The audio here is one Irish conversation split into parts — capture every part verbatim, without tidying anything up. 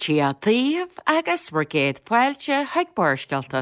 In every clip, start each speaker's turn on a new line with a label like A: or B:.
A: Tíatíomh agus brigéad fáilte heag báirstealta.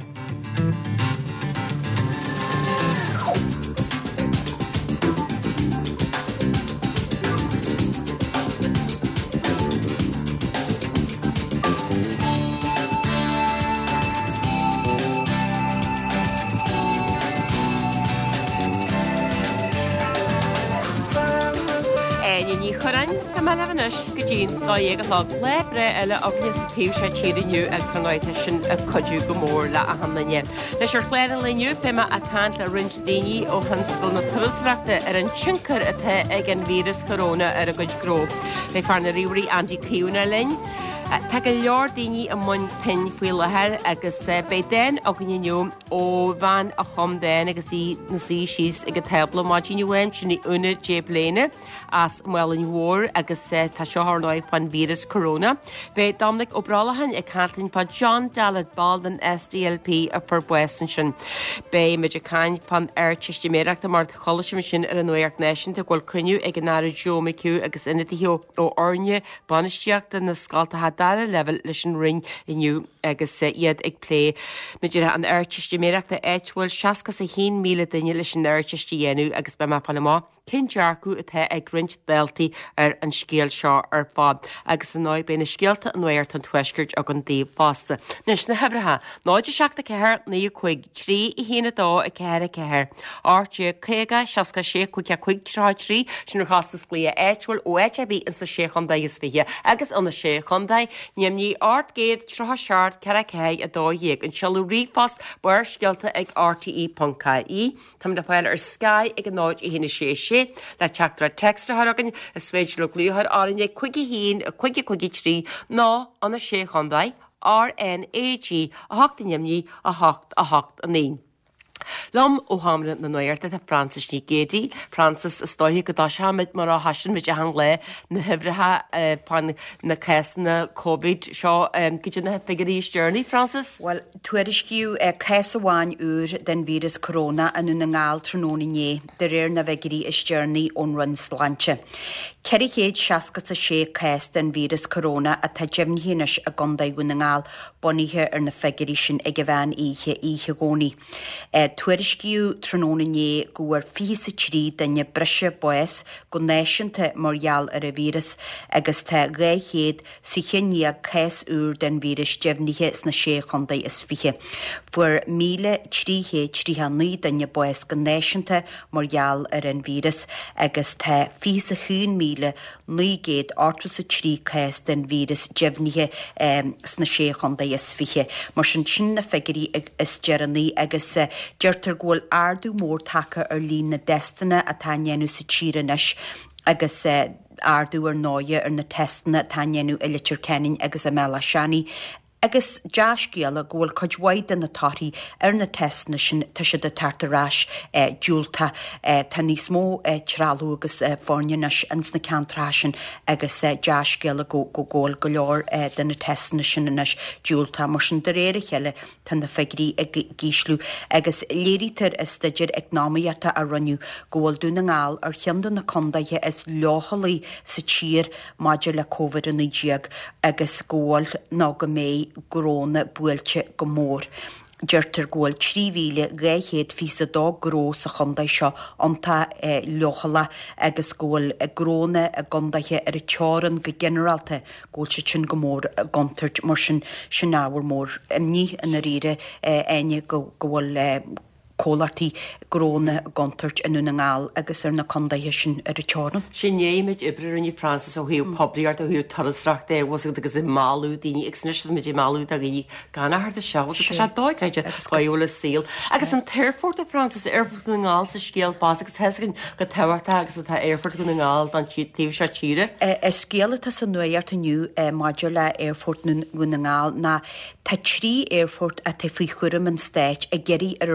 A: Malavanus Gajin, Layaga, Lebre, Ella, Ognis, Tisha, Chirinu, Exonoitation, a Koju Gomor, La Ahamania. Leisure Clara Linu, Pema, a Kant, La Rinch Dini, O Hansville, Trusrakta, Eran Chinker, a Te, Egan Virus, Corona, a Good Grove. They found a Riuri, Andy Kiuna Lane. Tá go leor daoine a mun pin faoi lethir agus bé den a gniú ó bhain a chum den agus í na sí síos ag go tebla má diniuhain sinna úna dé bléine as mhuileann mhór agus tá seo thnáid fan vírus corona. Bé Dominic ó Bralahan ag cantain pa John Dalad Baldwin S D L P a Purbuessan sin. Bé meid a cain pan air tiste méreachta mar choisiim sin ar an nuacht nation de ghfuil cruniú ag an ára Joe McHugh agus inití ó orne banisteachta na scalta Dara level leis an ring inniu agus iad ag plé. Meidir an airtiste méreachta éithfuil seacas a hí míle daine leis an airtiste dhéanú agus be Panama cin dearcú atá ag rint deltaí ar an scéal seo ar fád agus an náid béna scéalta an nuirt an tuisgurt ag an daobh fásta. Nus na hebratha, náidir seachta ceir ní chuig trí i hína dá a ceir a ceir. Áirte chéga seaca sé chuig a chuig trá trí sin chastas blia éithfuil ó éite bí in sa sé chundaí is fihe agus an na sé chundaí Níam ní art géad trotha seart caracé a dó dhéag an sealú rífas buir scialta ag R T E dot C I. Tam de fáil ar Sky ag an náid i hína sé sé le teachtar texta tharagan is féidir le glúthar árinne chuigi hín a chuigi chuigi trí ná anna sé chundaí R N A G a hacht a níamní a hacht a hacht a ní. Lom ó hamlan na nuirta a Francis ní gédí, Francis is dói go dá seamid mar a hasin mid a hang le na hebratha pan na ces na COVID seo gyda na figuríos journey, Francis?
B: Well, tuairisciú ces amháin úr den vírus corona anú na ngáil tróna né, de réir na figurí is journey ón run sláinte. Ceiri chéad seacas a sé ces den vírus corona a tá deimhínis a gondaigú na ngáil boníthe ar na figurí sin ag a bhean ihe ihe gcónaí. Tuairisciú tróna né gohar fís a trí danne brise boes go náisianta margheall ar a vírus agus tá réchéad sa chinne ces úr den vírus deimhnithe na sé chundaí is fiche. Fuair míle tríchéad tríthe ní danne boes go náisianta margheall ar an vírus agus tá fís a chuún míle nígéad átas a trí ces den vírus deimhnithe sna sé chundaí is fiche. Mar sin sin na figurí is dearanaí agus Deirtar ghfuil ardú mór tacha ar lín na destanna a táineanú sa tíranis agus ardú ar náide ar na testanna táineanú i litir cenin agus a mela seanaí. Agus deascéala ghfuil coidhhaid na táthí ar na testna sin tá sé de tartarráis dúlta tá níos mó trálú agus fórnenas ans na ceantrásin agus deascéala go ggóil go leor den na testna sin inas dúlta mar sin de réir cheile tan na figurí ag gíslú agus léirítar is staidir ag námaíata a runniu ghfuil dúna ngáil ar cheandan na condaithe is leochalaí sa tír maidir le COVID in díag agus ghfuil ná go mé gróna buailte go mór. Deirtar ghfuil tríhíle réchéad físa dá gró sa chundaid seo antá leochala agus ghfuil gróna a gondaithe ar a teáran go generalta ghfuil se sin go mór gantart mar sin sin áhar mór ní in a riire aine go bhfuil cólartaí gróna gantart inú na ngáil agus ar na condaithe sin ar a teáran.
A: Sin éimiid ibre in Francis ó hiú pobliart ó hiú tarrasreacht é was agus i máú daoine ag mid máú a gí ganahart a seo se dóidreide scoúla síl. Agus an Teirfort a Francis airfurt na ngáil sa scéal bás agus tegann go tehairta agus atá airfurt go na ngáil dan tíh se tíre.
B: Is scéalata san nuart aniu maidir le airfort go na ngáil na tá trí airfort a te faoi churim an stéit a geirí ar a rialtas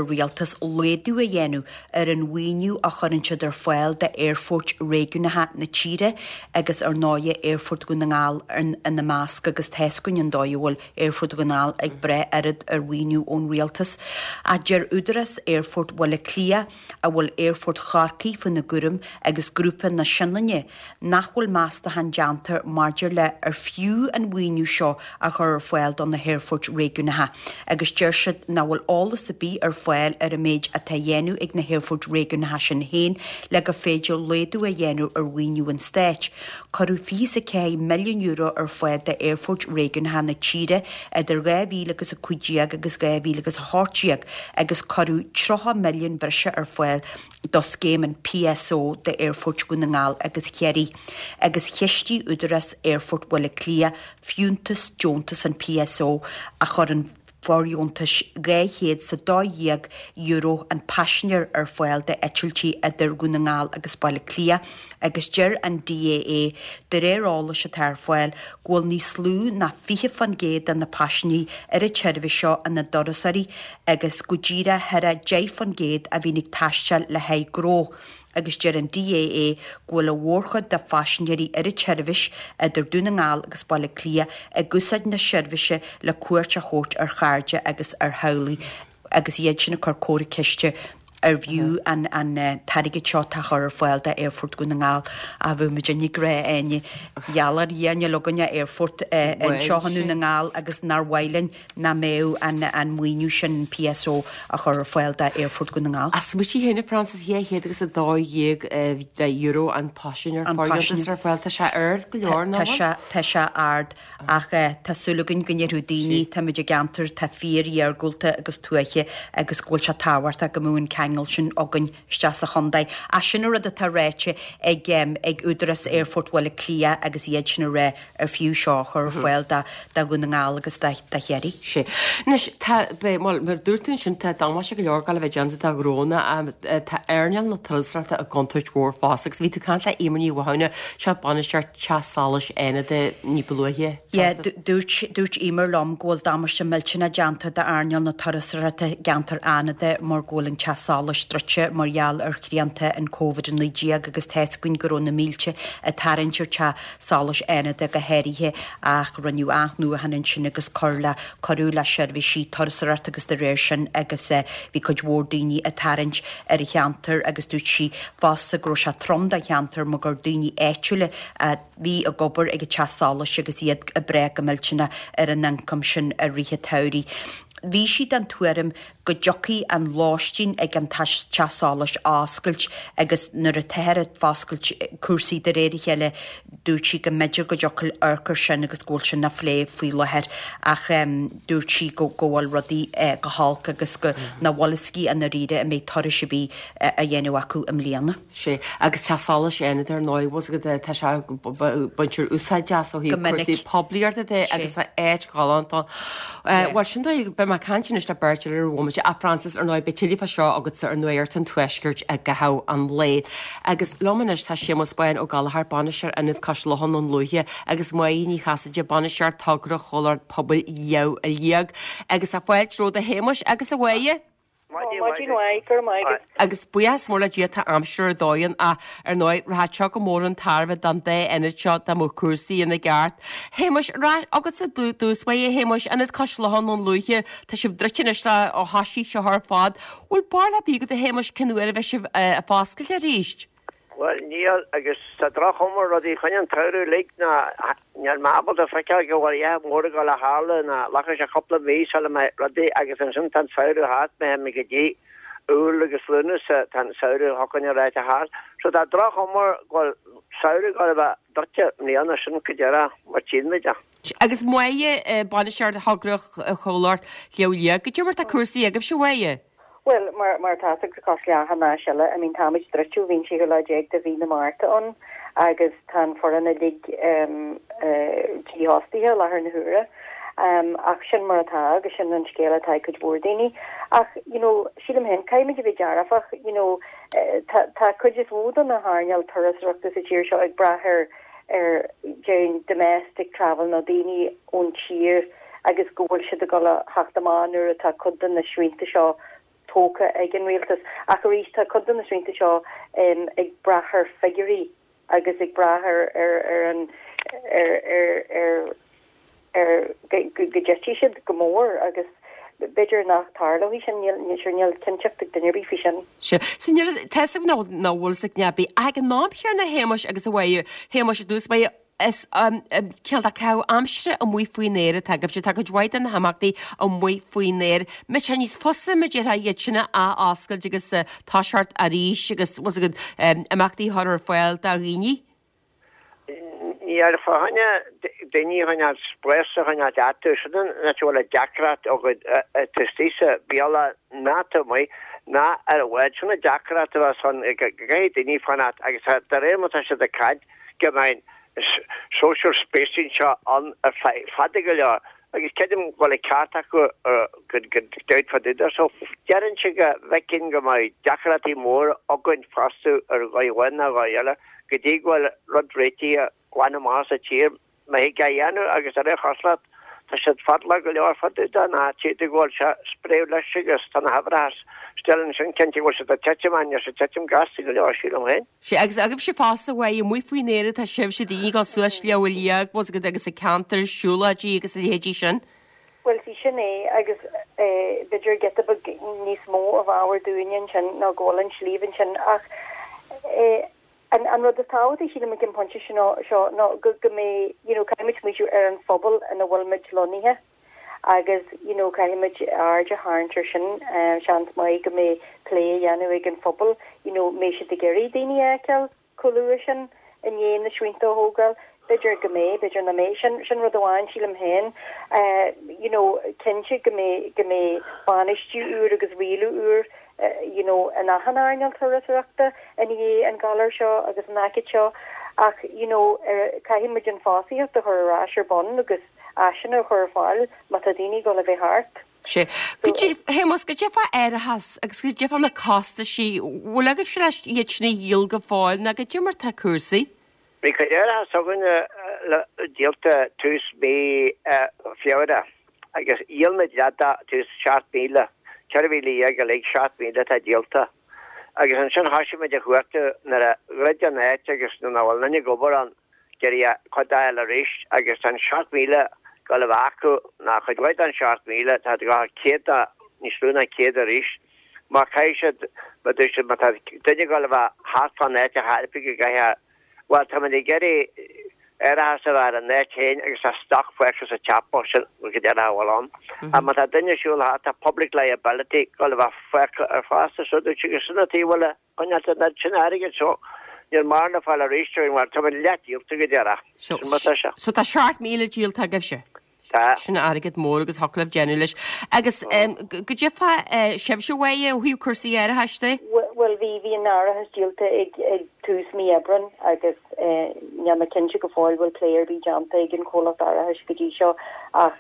B: agus léadú a dhéanú ar an bhaoiniú a chuanse ar foiil de Airfort réúnathe na tíre agus ar náide Airfort go ngáil in na másc agus teiscuin an dóhil Airfort go ngáil ag bre arid ar bhaoiniú ón rialtas. A dear údaras Airfort bhfuil clia a bhfuil Airfort charcaí fan na gurum agus grúpa na sinlanne nachhfuil measta han deantar mardir le ar fiú an bhaoiniú seo a chur ar foiil don na Airfort réúnathe. Agus deir siad na bhfuil álas a bí ar foiil ar a méid a ta dhéanú ag na Airfort réúnathe sin héin le go féidir léadú a dhéanú ar bhaoiniú an stéit. Corú fís a cé milliún euro ar foiil de Airfort réúnathe na tíre idir gabhíle agus a cuideag agus gabhíle agus a hátíag agus corú trocha milliún brise ar foiil do scéman P S O de Airfort go na ngáil agus ceirí. Agus cheistí údaras Airfort bhfuil clia fiúntas Joontas an P S O a chur an Fáriúntas gahéad sa dóhéag euro an passenger ar foiil de etiltí idir go na ngáil agus bailile clia agus deir an D A A de rérála se tar foiil ghfuil ní slú na fiche fan géad an na passení ar a teirbh seo an na dorasarí agus go ddíra thar a dé fan géad a bhínig taisteal le haid gró. Agus deir an D A A ghfuil a bhórchad de faisnéirí ar a teirbhis idir dúna ngáil agus bailile clia a gusaid na seirbhise le cuairt a chót ar chairde agus ar haulaí agus iad sin na corcóra ceiste ar bhiú an an taige seo tá chur ar foiil de Airfort go na ngáil a bfu me dénig ré aine jalar dhéine loganne Airfort an seohanú na ngáil agus narhhailin na méú an an muoinú sin P S O a chur ar foiil de Airfort go na ngáil.
A: As mu héna Francis hé héad agus a dóhéag de euro an passenger ar foiil tá se ar go leor ná
B: Tá se ard ach tásúlagann gonnearú daoine tá muidir gantar tá fíí ar gúilta agus tuaiche agus gúil se táhairt a go mún sin agan steas a chundaid a sin rud a tá réite ag ag údaras Airfort bhfuil clia agus iad sin ré ar fiú seo chur foiil de go na ngáil agus de chéirí.
A: sé. Nes mar dúirtain sin tá dáma se go leor gal bheith deanta a gróna a tá airneal na talsrata a contact mór fásagus ví tú can le imí bhhaine se banisteart teálas aine de níbalúthe?
B: Ié, dúirt imar lom ggóil dámas sem milltena deanta de airneal na tarrasrata gantar ana de mar ggóling teá strutse marall ar chríanta an COVID an Lídiag agus teiscuin go na mílte a tarintir te sálas aine de go héirithe ach ranniu aachnú a hanan sin agus corla choúla seirbhí sí tarsarat agus de réir sin agus bhí chuid mór daoine a tarint ar i cheantar agus dút si fásta gro se trom de cheantar mo gur daoine éitiúile a bhí a gobar ag te sálas agus iad a bre go milltena ar an ancam sin a rithe tairí. Bhí siad an tuairim go jocaí an láistín ag an teálas áscailt agus nuair a tead fáscailt cuasaí de réidir chéile dúirtí go méidir go jocail arcar sin agus ggóil sin na phlé faoi lethir ach dúirtí go ggóil rudaí go hálca agus go na bhalací an na riide a méid toir se bí a dhéanú acu am líana.
A: sé agus teálas éad ar nóhs go tá se buntir úsáid deas ó hí cuasaí poblbliarta agus éid gáánta. Bhil sin be má cantin is de birtir ar bhmuide a Francis ar nóid betífa seo agus ar nuir an tuisgurt a gath an lé. Agus lomanis tá sémas bain ó galthar banisteir inad cos lehan an luithe agus muoí chaide banisteir tugra choir poblbal jeh a dhéag agus a foiil tro a hémas agus a bhaie. Agus buas mór le dieta amsúr dóin a ar nóid ratse go mór an tarbh dan dé ina seo am mó cuasaí ina gart. Héimeis agus a blúdús ba héimeis inad cos lehan an luithe tá si dritiniste ó hasí se th fád bhfuil bar le bí go a héimeis cinúir a bheith si a fáscail a ríist.
C: Well, níl agus sa drachomar rodí chuinean tairú le na near mábal a fecha go bhil é mór go le hála na lachas a coppla mís le rodí agus an sin tan saoú hát me me go dí úl agus lúnas tan saoú hocanne réit a há. So tá drachomar ghil saoú go bheith dote níana sin go deara mar tíide.
A: Agus muoie banisteart a thagruch a choláirt leolíag go dúmar a cuasaí agah se bhaie.
D: Well, mar mar táig sa coslia hana sele, I mean táid dreú vín si go leéag de vína Marta an agus tan for an a lig tí hostíthe le haar na hure um, ach sin mar atá agus sin an scéile tá chud bordéine ach you know sim hen caiimi go bhí dearafach you know tá chud is bhúd an na háneal tarrasreachtas a tíir seo ag brathir ar Jane domestic travel na daine ón tír agus ggóil si a go le haachtamánú atá chudan na sríanta seo tóca ag an réaltas a go ríéis tá chud na srínta seo um, ag brachar figurí agus ag brachar ar ar an ar ar ar ar go jetí siad gomór agus beidir nach tarla hí sin níl cinseach den bí fi sin.
A: Se Sin te ná náhil sa neabí ag an nábhear na héimeis agus a bhhaile héimeis dús ba is ceal a ce amsre a mui faoinéir a gabh se take dhaid an haachtaí a mui faoinéir. Me se níos fosa me dé dhéitsinna a ascail agus táseart a ríis agus was go amachtaí thar foiil a rií.
C: Iar fahanne déní hanne sprese hanne datuden natule Jackrat og testise biala nata mei na er wena Jackrat was han geit ní fanat agus der ré se de kaid gemein social spacing an a fadigel agus kedum go karta go deit fadidir so jaren se vekin go mei Jackrati mór agun fastu er goiwenna goile gedéhil rodréti Guana más a tíir me gaianú agus a ré choslat tá si fadla go leor fadu na tí ggóil se spréh leis sigus tan habras stellen sin kenti go se a teman se tetim gas go leor sí hen.
A: Se agus agah se fása bhha mu faoinéire tá sibh sé dí go suas leolíag was go agus a cantar siúladí agus a hédí sin.
D: Well fi sin é agus beidir get níos mó a bhhair dúin sin ná ggólan slíhann sin ach an an rud táí sí me gin ponse no no go go mé you know caiimiid muú ar an fphobal in a bhfuilmid loníthe agus you know caiimiid airde háintir sin sean mai go mé lé dhéanú ag an fphobal you know mé si de geirí daine eiceil choú sin in dhé na swinta hógal beidir go mé beidir na mé sin sin rud amháin sílam hen you know cinse go mé go mé banistú úr agus riú úr Uh, you know an ahanarnal thuachta in é an galar seo agus an nakid seo ach you know er caiimiid an fáíocht a chur ráir bon agus asin a chur fáil mat a daine go a bheith hart.
A: sé hémas go defa airhas agus go defa na costa sí bhfuil agad se leis dhéitna díal go fáil na go dimmar tá cuasaí.
C: Mi go airhas agan díalta tús mé fiada agus íalna deada tús seacht míle. Charvili ag le seacht míle a díalta agus an sin hasisi me de chuirte na a réidir net agus na bhil nanne gobar an geí chodáil a rééis agus an seacht míle go le bhacu na chuidhaid an seacht míle tá go céda níslúna céad a ríis má caiise duine go le bh háfan net a hápi go gaithe bhil tá man geirí Era se war an net heen agus a stock flex a chappo go get ahil an. A mat a dunne siúl hat a public liability go war fe ar fast so du sinnatí an net sin aige so Níl mar na fall a réisteing war tá leti op tu go dera.
A: So tá seacht míle díal tá gibh se. Sinna agad mór agus hoclah genulis. Agus go defa sib se bhaie ó hiú cuasaí ar heiste?
D: Well hí hí an nára has díalta ag ag tús mí ebran agus neanna cinse go fáil bhfuil léir bhí jamta ag an cholacht ara has go dtí seo ach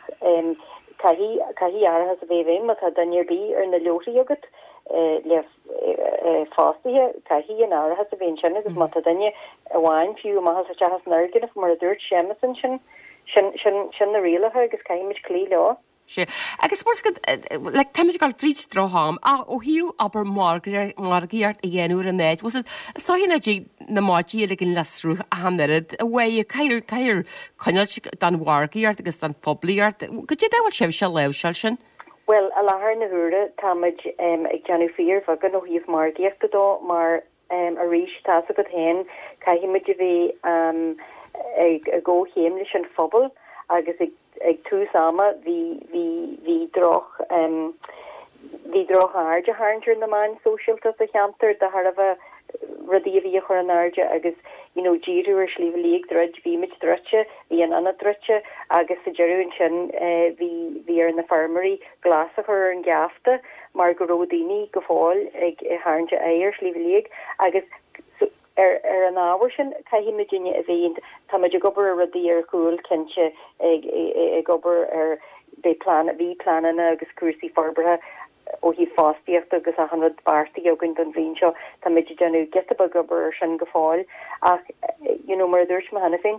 D: caihí ara has a bhéh éim mat danir bí ar na leotaí agad le fástathe caihí an ára has a bhéon sin agus mat danne a bháin fiú má has a has nergin if mar a dúirt seamas sin sin sin na rialathe agus caiimiid clí le.
A: sé agus mór le táid gáil frít droham a ó hiú aber margaíart a dhéanú a net was stáhína na mádí le gin lasrú a hanad a bhé caiir caiir chuineil dan wargaíart agus an fobliart go dé dáhil sibh se leh se sin?
D: Well a lethir na hure táid ag Janú fír fa gan ó híomh margaíocht godó mar a ríis tá a go hen caiimiid bhí ag a ggó chéim leis an fphobal agus ag ag tú sama hí hí hí droch um hí droch airde háintir na man socialta a cheantar de har a rudí a bhí chu an airde agus you know díú ar slíh líag dreid bhí mit drutse hí an anna drutse agus sa jeún sin hí hí ar na farmarí glasach ar an gafta mar go rodíní go fáil ag háinte éir slíh líag agus Er er an áwer sin caihí Virginia a bhéint tá meidir gobar a rudí ar cúil cinse ag ag gobar ar bé plan bhí planana agus cuasaí farbrethe ó hí fástiíocht agus a hanrad bartaí agann don bhín seo tá meidir genú getaba gobar sin go fáil ach you know mar dúirt me hena féin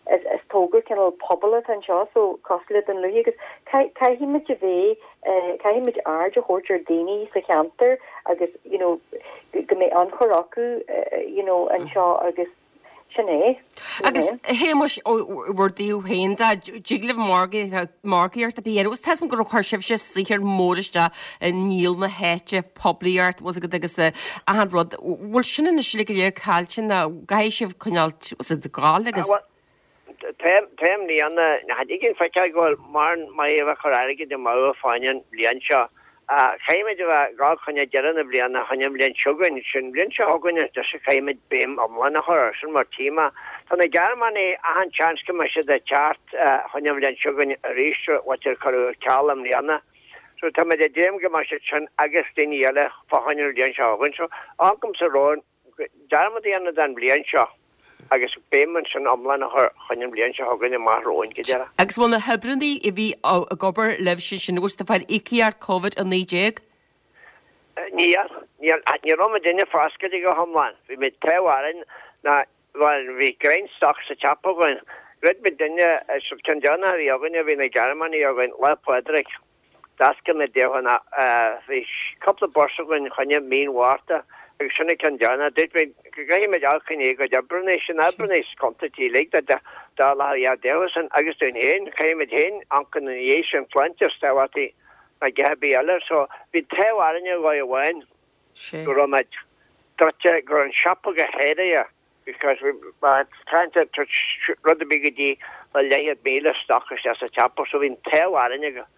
D: as as tógur cinnal pobl an seo so cosla an luí agus caiimiid a bvé caiimiid ard a chóir daoine sa cheantar agus you know go mé an choracu you know an seo agus sinné.
A: Agus héimeis bhar díú hénda jiglah margaíart a bíar was team go chuirsibh se sihir móriste níl na héite poblíart was go agus a an rud bhfuil sinna na slig le caiiltin na gaiisih chunealt was de gáil agus.
C: Téim ní anna had igin fe goil mar mai a choráige de má fáin blian seo. Chaimiid a gá chunne dean a blian a chunne blian sugain sin blian se haganine de se chaimiid béim amhain a choir sin mar tíma. Tá na German é a an chanske me se de chart chunne blian sugain a rístre wat er choú celam lianna. So tá me de déim go mar se sin agus déile fáhainir blian se hagann so ancom sa roin German anna den blian seo. agus béman sin amlan a chuinn blian se hagann mar roin go deara.
A: Agus bhna hebranní i bhí a gobar leh sin sin bhs fáil iciar COVID a níéag?
C: Níl ní rom duine fásca go hamláin. Bhí mé tehain na bhil bhí greinstoch sa chappaáin. Rid me duine subcanjana í agann a bhí na Germany agann le Pedric. Dasca me déhanna bhí coppla borsagann chunne míonhharta. agus sinna canjana dit me gaimiid alchaní go debrunnééis sin abrunnééis contatí le dá lá a desan agus dún héin chaimiid héin ancan ééis an plantir stawatí na gabí eile so bhí tehaine go bhhain go raid trote gur an siapa go héide because we trying to rud a bigadí le leiad méle stachas as a chapa so bhín tehaine go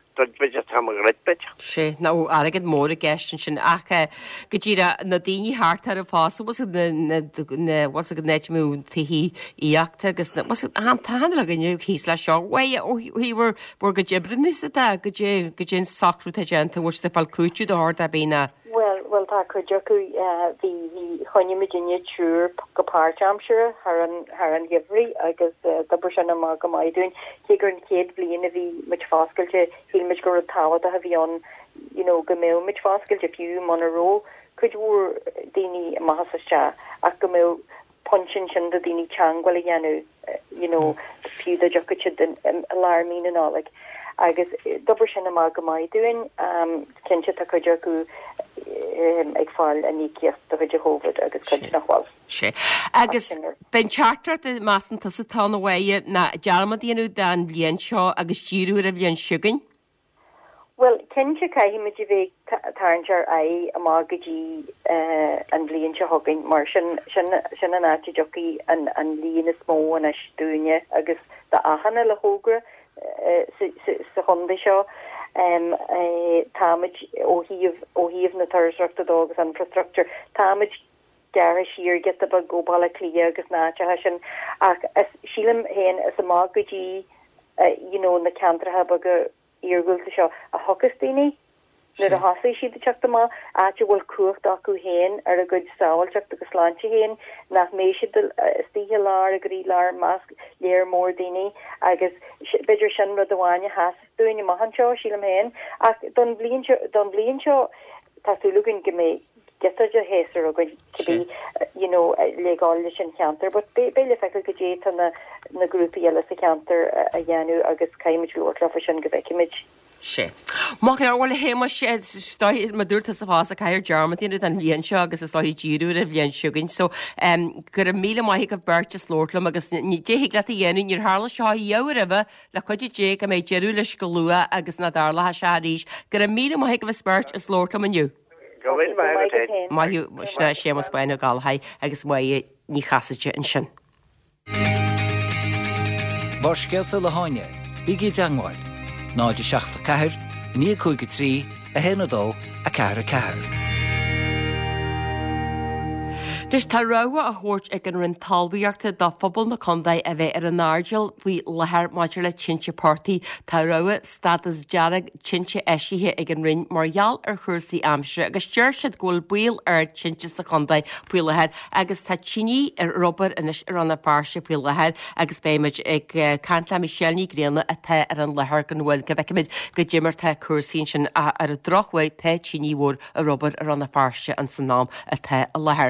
A: sé ná agad mór a gestin sin acha go ddíra na daoine háart ar a fása was was go net mún tuhíí íachta agus an tan le gniu hís le seo wei híhar bor go jibrinní a go go gin sacrú agenta bhir de fáil cúú do háir a bína.
D: Well well tá chuideú hí hí chuine Virginia trúr go páirteamsere har an har an hihrí agus dobar sena má go maiidún higur an céad bliana a bhí mit fáscailte híimiid gur táhad a bhí an you know go mé mit fáscailte fiú man a ró chuidhúr daoine maithaiste ach go mé punchin sin do daoine teanghil a dhéanú you know fiú a jocaid den alarmín an áleg agus dobar sena má go maiidún cinnte tá chuideú ag fáil a níceocht do Jehovah agus chuid nachháil.
A: sé. Agus ben chartar de másanta sa tána bhaide na dearmadíanú den blion seo agus díú a bblion siúgain?
D: Well, cinnte caiimiid a bheith tarnsear é a mágadí an blion se thugain mar sin sin an áte joí an líon is mó an isúine agus de achanna le hógra sa chunda seo. Um, uh, táid óhíomh óhíomh na thuirseachta agus infrastructure táid deara siar get a bag gobal a clia agus náte sin ach sílam héin is a mágadí you know na cantrathe bag a íorgulta seo a hogustíine nu a hasí siad teachta má áte bhfuil cuacht acu héin ar a good sáilteach agus láinte héin nach mééis stíhe lár a goí lár más léir mór daine agus beidir sin rud amháine has dúine mahanseo sílam héin ach don blion don blion seo tasúlugin go mé getaide héar a go cibí you know leáil sin cheantar, but béle fe go dé na na grúpa eile sa cheantar a dhéanú agus caiimiid luirlafa sin go bheicimiid.
A: sé. Má bhfuil héime sé stoid ma dúirta sa fás a caiir Germantíine an bblion seo agus is láí díú a bblion siúgain, so gur a míle maithe go beirt is lóirlam agus déhiigh le a dhéanú ar hála seo dheabh le chuide dé a méid dearú leis go lua agus na dálathe se ríis, gur a míle maithe go bh speirt is lóirlam aniu. Maithú sna sémas bainú gáilthaid agus mu ní chasaide an sin.
E: Mar scealta le háine, bígí deangáil. Náidir seachta ceathir, ní cúige trí, a héanadó a ceathir a ceathir.
A: Dus tá roga a thuirt ag an rinn talbaíochta dá phobal na condaid a bheith ar an náirdeal faoi lethir maidir le tinte pártaí tá roga stadas dearag tinte eisithe ag an rinn margheall ar chuirsaí amsre agus deir siad ghfuil buil ar tinte sa condaid faoi lethir agus tá tíní ar robar inis ar anna farse faoi lethir agus béimiid ag cantla Michelní gréanna a the ar an lethir gan bhfuil go bheicimiid go ddimar tá cuasaín sin ar a drochhaid the tíní mhór a robar ar anna farse an san nám a the a lethir.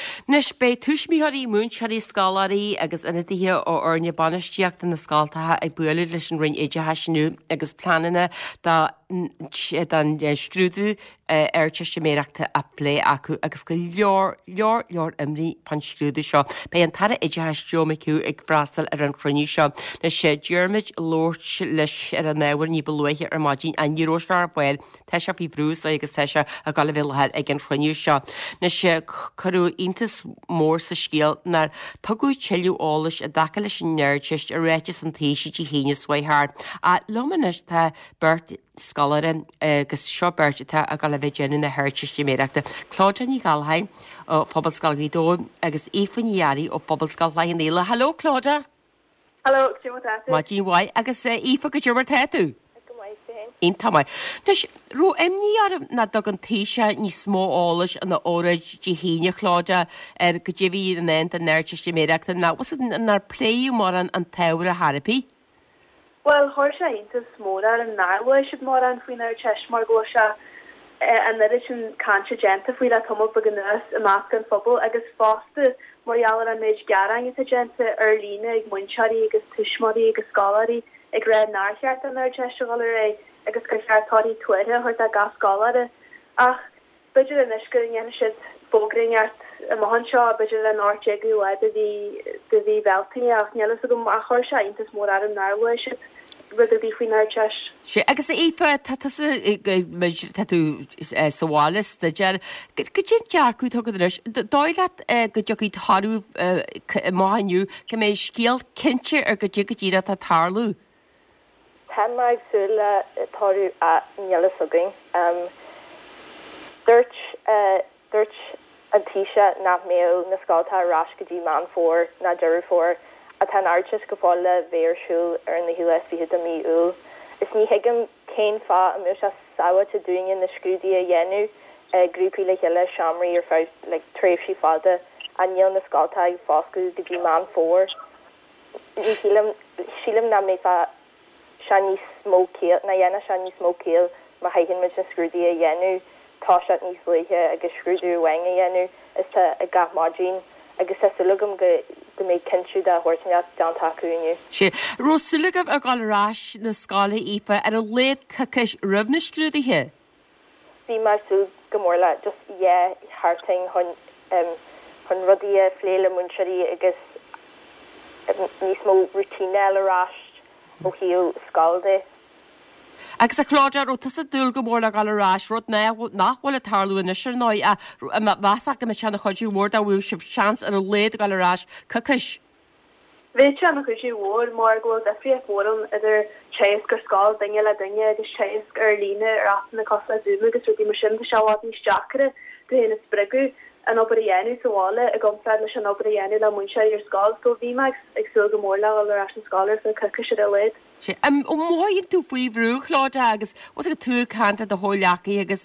A: Nes be tuismíthaí múnsearí scalaí agus ina dtí ó orne banisteocht na scaltathe ag buile leis an rinn éide heisnú agus planine dá an strúdú airteiste méireachta a lé acu agus go leor leor leor imrí pan strúdú seo. Bei an tar éide heistíomaú ag brastal ar an chroniú seo na sé dúrmid lóirt leis ar an néhar ní beluithe ar mádín a níróstar bhil te se bhí brús agus teise a gal bhilhead ag an chroniú seo. Na sé choú intas mór sa scéal nar tuú teú álas a dacha leis an neirteist a réitis an téisi dí héine swaithard. A lomanis tá bert scalarin agus seo bertite a gal bheith dénn na heirteiste méireachta. Cláude ní galhain ó phobal scalgaí dó agus ífaníarí ó phobal scalhain éile. Halló Cláude?
F: Halló, Jimotatu.
A: Má díhhaid agus ífa go dúmar teú. Ein tamai. Dus ro emní ar na dag an téise ní smó álas an na óraid dí héine Cláude ar go débhí an end an neirteiste méireachta na was nar pléú mar an an teire Harpi?
F: Well, hor sé intas smóra an náhla si mar an faoin ar teis mar go se an idir sin canse genta faoi a tom be gannas a másc an fphobal agus fásta marall an méid garang a genta ar lína ag muinsearí agus tuismarí agus scalarí ag réad nácheart an ar teiste gal ré agus go cheartáí tuaire chuirt a gascáide ach beidir an isca dhéana siad fógrinart a mahan seo beidir an áirteú a de bhí de bhí bheltaí ach nelas a go a chuir se intas mór an náhla si ruidir bhí faoin airteis.
A: sé agus éfa tú sahálas de dear go sin dearcú tugad leis dáile go deoí tarú máinniu go mé scéal cinse ar go dtí go dtíra a tarlú.
G: Ten maag sula tarú a njelle suging. Durt durt an tisha na meo na skalta rash godi man for na juru for a tan arches gofolle veershoel er in the U S vi hit mi ul. Is ni hegem kein fa a musha sawa to doing in the scrudia yenu groupie like yelle shamri or five like trefi fada an yel na skalta fosku godi man for. Ni hilam shilam na me fa Shani smokeel na yena shani smokeel ma hagen mit scrudi a yenu tashat ní sléthe agus scrúdú wang a yenu is ta a gap margin agus sulugum go go mé kenú a hortinat down takuú.
A: sé Rosulugam a galrás na scala ifa ar a léad cacais rubna scrúdathe.
G: Bhí mar sú gomórla just yeah harting hon um hon rudí a phléile munseí agus níos mó routine arás ó hiú scalde.
A: Agus a Cláude ó tas a dúil go mór le galrás rud nachhfuil a tarlú na sir ná a bheach go me sena chuidú mór a bhúil sib seans ar a léad galrás cacais.
F: Bhé sena chuidú mór mar go a frio fóm idir tééis gur scáil daine le daine agus tééis ar lína ar na cosa dúma agus rudí mar sin seád ní steachre go héna sprigu an opéhéú sáile a gomfred leis an opéhéú le muinse ar scáil, so bhí me ag sul go mór le galrás an scáir sa cacais a léad.
A: sé ó máonn tú faoi brú Cláude agus was go tú canta do hóleachaí agus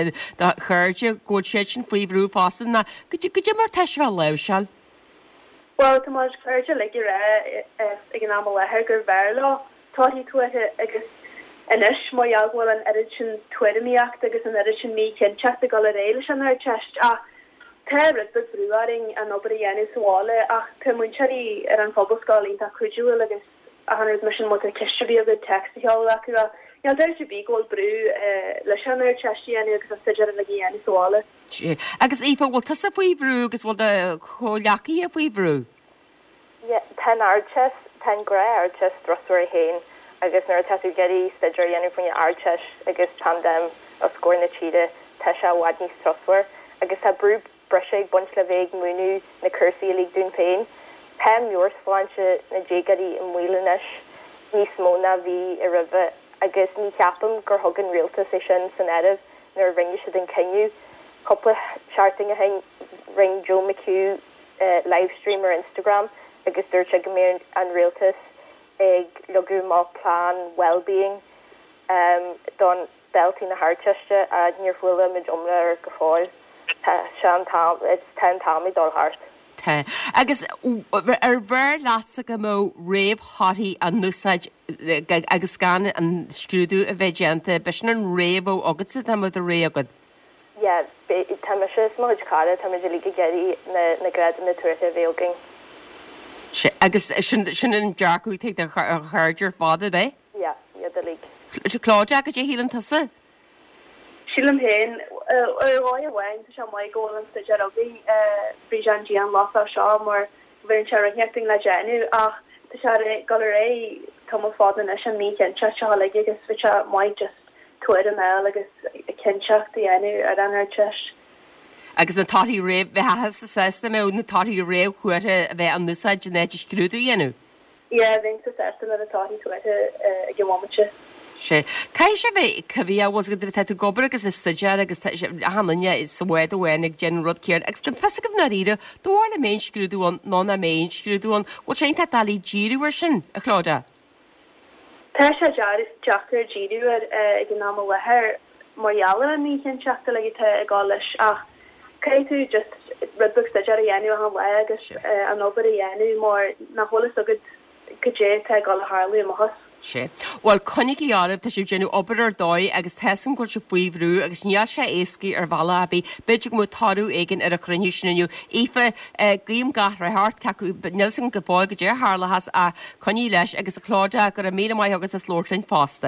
A: chuirde ggó sé sin faoi brú fásan na go go mar teisbh le seall.
F: Well tá mar chuirde le ré ag an am lethir gur bhar lá táí tuaithe agus inis marhealhil an irid sin tuairimíocht agus an irid sin mí cinseach a gal réile an ar teist a te rid be brúaring an opéhéú sáile ach te muinseí ar an fphobal a chuidúil agus a han mission mo kebí a good text acu ja der se bí ggóil brú leis an ar teí agus a si le gé sáile.
A: Agus éfa bhil tas a faoi brú agus bhil de choleachaí a faoi brú?
G: ten arches ten gra arches drosú héin agus nar taú gedi steidir ennu fun arches agus tandem a scóir na tíide te se wadní stroswer agus a brú breise bunch le veig múnú nacursaí lig dún féin. Pam yours flanche na jégadi in Wheelenis, ní smóna vi a rive agus ní ceapam gur hogan realta sé sin san edif nar ringe si den ceniu. Couple charting a hang ring Joe McHugh uh, live stream or Instagram agus dur se gomé an realtas ag logu má plan well-being um, don belty na hartiste a níorfuile mid omla ar goáil sean tam it's ten tamí dul hart.
A: Agus ar bhar lása go mó réamh hátaí an núsáid agus gan an scrúdú a bheith déanta, be sin an réamh agad sa am a ré agad.
G: yeah, Tamis Mohaj Kara, Tamiliga Getty, na grad in the Twitter Vilking.
A: Agus sin an dearcú te de chuirdir fáda é?
G: Yeah, yeah, the league.
A: Se cláide go dé hílan tasa?
F: Sílam héin ráid bhain se mai ggólan sta jeí bríjan an lá seo mar bhíonn se heting le déanú ach tá se gal ré tá fádan is an ní cinse se le agus fi se mai just tuair an eil agus cinseach dhéanú ar an teist.
A: Agus na táí réh bheit has sa sesta mé na táí réh chuire a bheith an nusa genéidir scrúdú dhéanú?
F: Ié, bhín sa sesta na táí tuaite a ghámate.
A: sé. Cai sé bheith cyfia was go te gobar agus is sidear agus hanne is wed a wenig gen rud céir agus gan fesig na ríide dóir na méin scrúdúan ná na méin scrúdúan go sé te dalí ddíúir sin a chláda.
F: Tá sé deachtar ddíú ar gin ná lethir marall a ní chin teachta le te a gá leis ach cai tú just rudbug sidear a dhéanú an le agus an obair a dhéanú mar na hólas agad godé te gá a Harlaí a mohas.
A: sé. Well connig í áibh tá sé genú obair ar dóid agus tesan go se faoihrú agus níall sé éci ar bhela abí beidir go tarú aigen ar a chruinú sinniu. Ife gríim gath ra hart ceú Nelson go bháil go dé Harlahas a coní leis agus a chláide gur a mé mai agus a slórlainn fásta.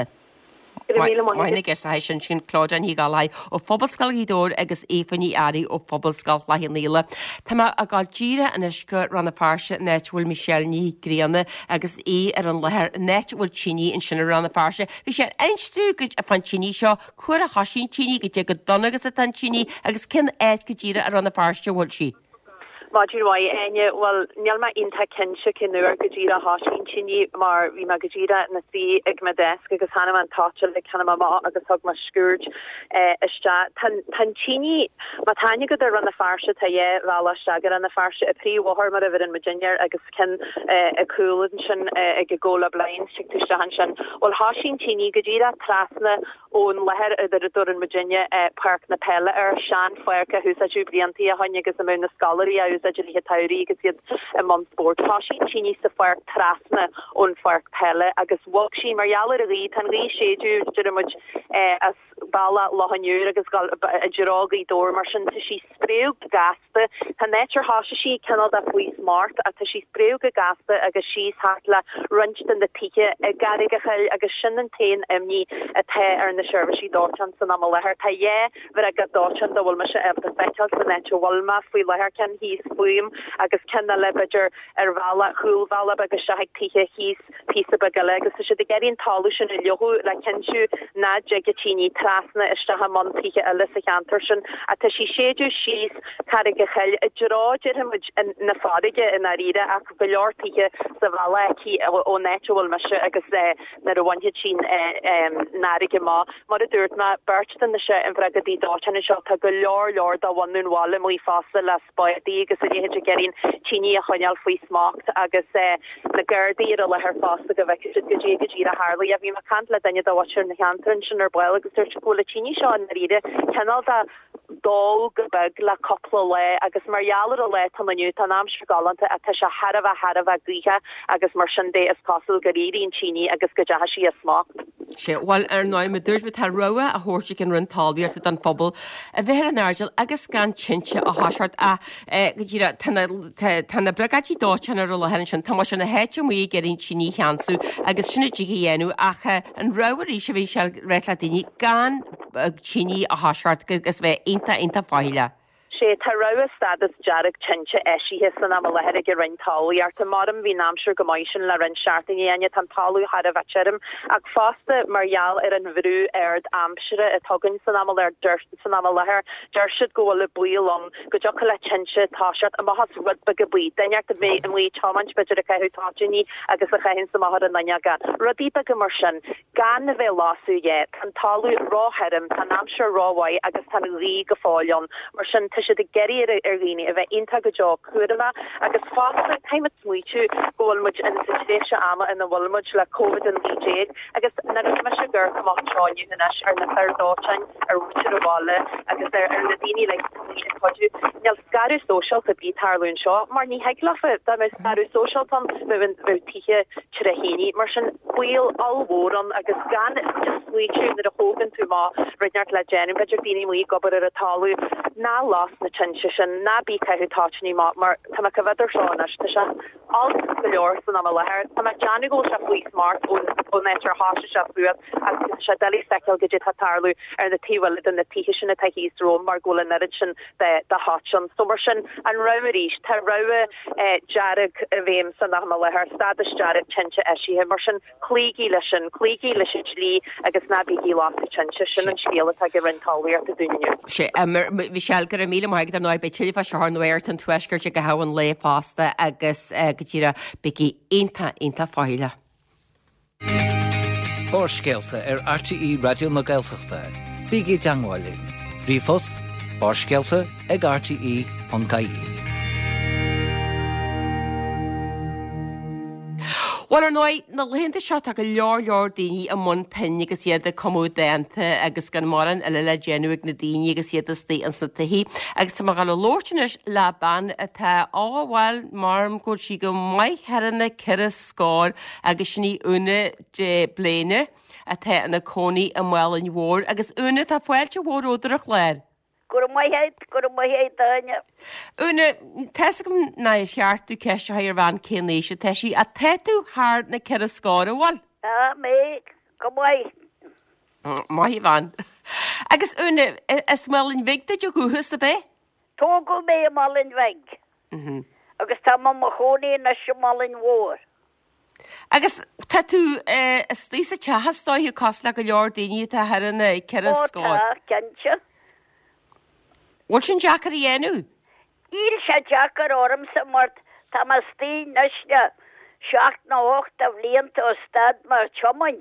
A: Maina gur sa sin sin cláidean hí gálaid ó phobalscal ídóir agus éfaní airí ó phobalscal leihí níla. Tá a gáil díre an isce ranna farse netúil Michelle ní gréanna agus é ar an lethir netúil tíní in sinna ranna farse. Bhí sé einstúgad a fan tíní seo chuir a hasín tíní go dé go donagus a tan tíní agus cin éid go díre a ranna farse bhil si.
H: Máúhai aine well neal ma inta kense cinúir go ddíra hásin sinní mar bhí me go ddíra na si ag me desk agus hanna an táil le canna má agus thug ma scoúrt iste tan tíní má taine go ar ran na farse ta é bhela segur an na farse a príomhhar mar a bhir in Virginia agus cin a coolin sin ag go ggóla blain siúiste han sin well hásin tíní go ddíra trasna ón lehir idir a dú in Virginia park na pelle ar sean foiircha hús a dúblianttí a haine agus am na scalarí a a he taurí agus iad a man sport hásin tíní sa foiir trasna ón foiir pelle agus wog sí marall a rí tan rí séú muid as balla lohanúr agus a jirágaí dór mar sin tá sí spréú gasta tá netir háise sí cenal a faoi smart a tá sí spréú go gasta agus sí hatla runcht in de piche a garige chail agus sin an tain imní a the ar na serviceí dáchan san am lehar tá é ver a go dáchan do bhfuil me se ef fetal san netir walma faoi lehar cen hís fuim agus cenne lebidir ar bhela chuúlhela agus se heag piche hís pí bagile agus se de geín talú sin i lehu le kenú na jegatíní trasna iste ha man piche a lis antar sin a tá sí séidir síos carige chail a dráidir na fáige in a riide ach go leorpiche sa bhela cí ó netúil me se agus na a bhainte sin náige má mar a dúirt na bertan na se in bregadí dáchan seo tá go leor leor a bhaún wall mí fása le spáidí agus a dhéidir geín tíní a choneal faoi smacht agus na gurdaí ar a lethir fásta go bheith si go dé go dtí a Harlaí a bhí me can le daine dohair na cheantar sin ar bail agus tuir gola tíní seo an riide cenal a dó go beg le coppla le agus marall a le tanniu tan am se galanta a te se harh a harh a grícha agus mar sin dé is cosú go riín tíní agus go deha sí a smacht.
A: sé bhil ar náid me dúirt be tá roa a thuirte cin run talíart an fphobal a bheit an airgil agus gan tinte a háart a tanna bregadí dáin ar le hen sin tá sin na héite mí geín tíní cheansú agus sinna ddí dhéanú acha an roií se bhí se réit le daoine gan tíní a háart agus bheith inta inta fáile.
H: sé tá ra stadas jarrig tse eisihe san am lehead go rintáí ar marm hí námsir gomáisisin le rin seaarting aine tan talú har a bheitm ag fásta marall ar an bhrú aird amsire a tugann san am ar dur san am lethir deirsid go le buílum go jo le tse táisiart a has rudba go bui daart mé an mí táman beidir a ceútání agus a chahin sa mahar an naga rodípa go mar sin gan na bheith lású é tan talú ráherm tan amsir ráhaid agus tan rí go fáilion mar sin si de geir ar riine a bheith inta go job chuama agus fásta caiimime smuitiú gohfuilmuid in situation ama in na bhfuilmuid le COVID an D J agus na me se gur gomáráinú na ar na feardáin ar ruúte a bháile agus ar ar na daine le chuú neall scarú social go bí tarlún seo mar ní heaglafa da me scarú social tan bhn bh tiche tre héine mar sin bhil allhóran agus gan sweetú na a hogan tú má rinneart le Jenny beidir bíní mí gobar ar a talú ná las na tinse sin ná bí caiú tání má mar tá go bhidir seánas tá se all go leor san am lethir tá Johnny go se faoi smart ón ón netar háise se fuad agus se delí speil go dé tatarlú ar na tíhfuil den na tíhe sin na taíró mar gola nerid sin de de háan somar sin an raéis tá ra jarrig a bhéim san nach lethir stad jarrig tinse eisi mar sin clíí lei sin clíí lei lí agus nabíí lá tinse sin an scéala a go rintáir a dúniu.
A: sé bhí segur a míle maigad an náid be tífa se háir an tuisgur go hahan le fásta agus go tíra beí inta inta fáile.
E: Bárscéalta ar R T E Radio na Gaeltachta. Bígí deangáilín. Brí fust, bárscéalta ag R T E an Caí.
A: Well ar nói na lehénta seo a go leor leor daoine a mún penne agus iad a comú déanta agus gan maran eile le déanúigh na daoine agus iad tí an sa taí agus tá gal lóirtenis le ban atá áhhail marm go si go maiid heanna ceire scáil agus sinní úna de bléine atá anna cónaí an mhil an mhór agus úna tá foiilte mhór óidirach léir.
I: Gur maihéid gur maihéid daine.
A: Una te gom na cheartú ceiste ar bhain cénéise teisi a teú hard na ceire scáir bháil?
I: Tá mé go maiid.
A: Maihí bhain. Agus una is málinn bhigta de gothas a bé?
I: Tógu mé málinn bhig. Agus tá má mo chonaí na se málinn mhór.
A: Agus tá tú tí a tehastáithú cosla go leor daoine tá heanna ceire scáir.
I: Ó tá ceanse.
A: Bhil sin Jackar i dhéanú?
I: Íl se Jackar orm sa mort tá mas tí nasne seach na ócht a bhlíonanta ó stad mar chomaint.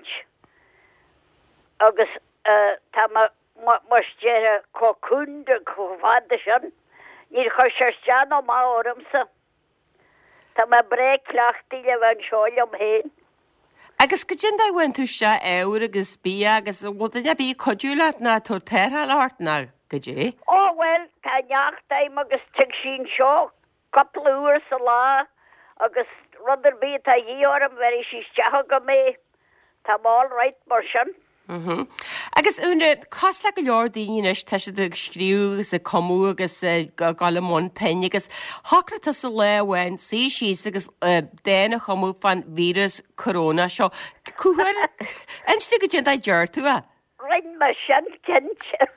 I: Agus tá mar stéire cócúnda chomhada sin, níl chu se stean ó má ormsa. Tá ma bre cleachtaí le bhain seáil am héin.
A: Agus go djin da bhain tú se éir agus bí agus bhil a bí codúla na tú teirtha láirtna go dé?
I: Ó well tá neachtaim agus tu sin seo couple uair sa lá agus rudidir bí a dhíorm ver sí steach go mé tá máil right mar sin.
A: Agus úna cosla go leor daoineis te se scríúgus a comú agus galamón penne agus thocrata sa lehhain sí síos agus déna chomú fan vírus corona seo. Cúhair einstu go djin deir tú a?
I: Rinn mar sin cinse.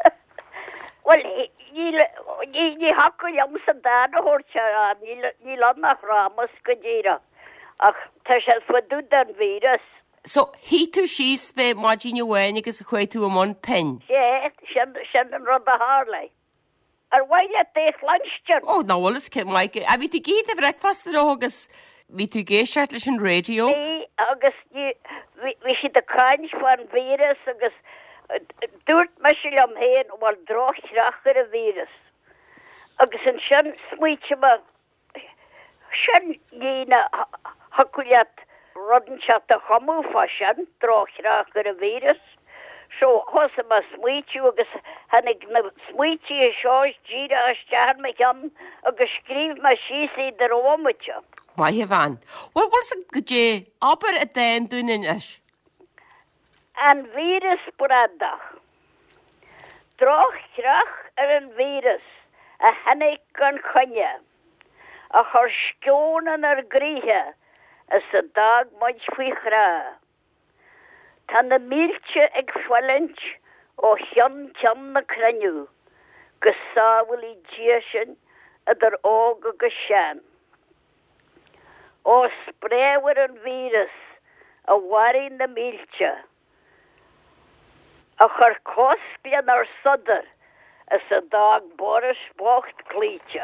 I: Well, ní hacu am sa dána hórte a ní lannach rámas go ddíra ach tá sé fuú den vírus.
A: So hí tú síos be mádíine bhhain agus chuid tú amón pen?
I: Sé sin an rud a hálei. Ar bhaile déich lanstein.
A: Ó náhil is ce maiige a bhí tú gíad a bhreicfast agus bhí tú géisteart leis an radio?
I: Ní agus bhí si de caiins fan vírus agus dúirt me se am héin bhil drochreachar a vírus. Agus an sin smuoite me sin dína haculiat rodinseat a chamú fa sin drochreachar a vírus. So hosa ma smuoitiú agus hannig na smuoiti a seáis díra a stean me am agus scríb me síí de rómite.
A: Mai bhain. Well bhil sa go dé aber a déan dúin is?
I: An vírus bradach. Drochreach ar an vírus a hannig gan chunne. A chur sciónan ar gríthe as a dag maid faoi chrá. Tá na mílte ag foiint ó chean cean na craniú, go sábhfuil í dísin idir ág agus sean. Ó spréhar an vírus a bhharí na mílte. A chur cosblian ar sodar as a dag boris bocht clíte.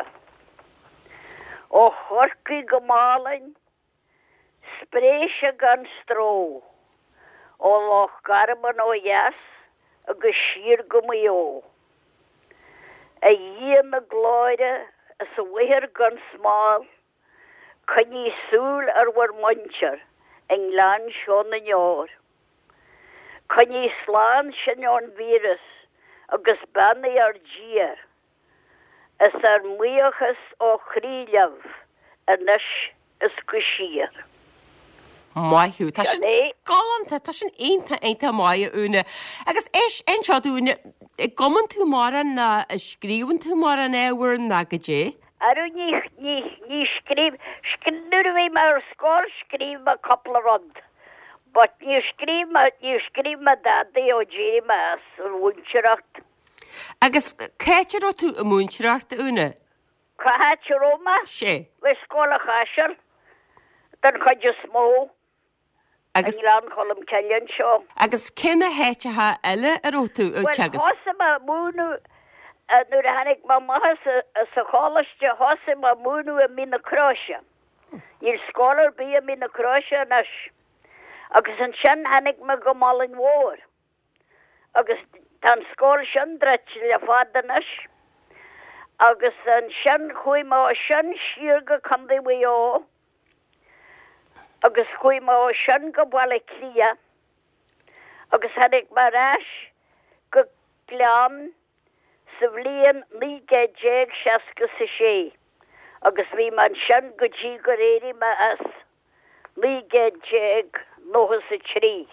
I: Ó chorcaí go málainn, spréise gan stró, ó loch garman ó jas agus sír go maió. A dhéan na gláide as a bhuiir gan smáil, chuní súl ar war muintear an lean seo na neor. Chuní sláán sin an vírus agus banna ar díar, as ar muochas ó chríleamh a nes is go sír.
A: Maithú Tá sin galanta tá sin aonanta aonanta maithe úna. Agus is ein seúna goman tú mar na scríban tú mar an éhar na go dé?
I: Arú ní ní scríb nuair bhí mar scóil scríb a couple rod. But ní scríb ní scríb ma dadaí ó dé mas ar bhaintseacht.
A: Agus céitir ó tú a múintseacht úna?
I: Caithir ó ma?
A: sé.
I: Bhí scóil a chaisiir den chuide smó. Agus an cholam ceann seo.
A: Agus cinna héitethe eile ar ó tú teagas?
I: Well, hosa ma múnú nuair a hanig má maithe sa chálaiste hosa ma múnú a mína cráise. Níl scólar bí a mína cráise nas. Agus an sin hanig ma go málainn mhór. Agus tan scóil sin dreit le fada nas. Agus an sin chuoi má sin siar go candí mé ó. Agus chuoi má sin go bhla clia. Agus hanig mar rais go glean sa bhliain ní géag seasca sa sé. Agus bhí man sin go dtí go réirí ma as ní géag nóha sa trí.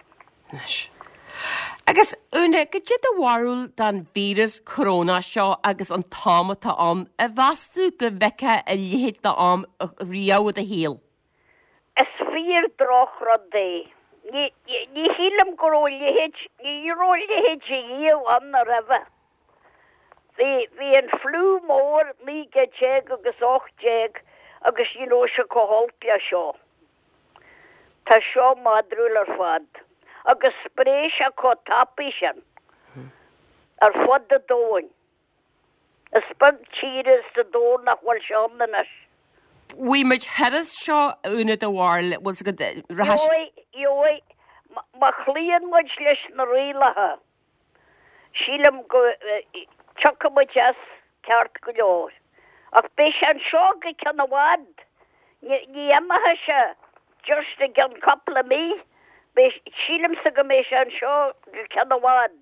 A: Agus úna go dtí a bhharúil den vírus corona seo agus an támata am a bhasú go bheice a léhéad am riamh a héal.
I: Is fíor droch rod é. Ní hílam go róléhéid ní róléhéid íomh an na raheh. Bhí an flú mór ní géag agus ochtéag agus ní nó se go holpia seo. Tá seo madrúil ar fad. Agus spréis a có tapí sin ar fod a dóin. Is spag tíras a dó nach bhfuil seán na nas.
A: Bhí muid heras seo úna do bhharil was go
I: Ioi, ioi, ma chlíon muid leis na rialathe. Sílam go tucha muid as ceart go leor. Ach béis an seo go ceanna bhad. Ní amathe se just a gan coppla mí. Sílam sa go mééis an seo go ceanna bhad.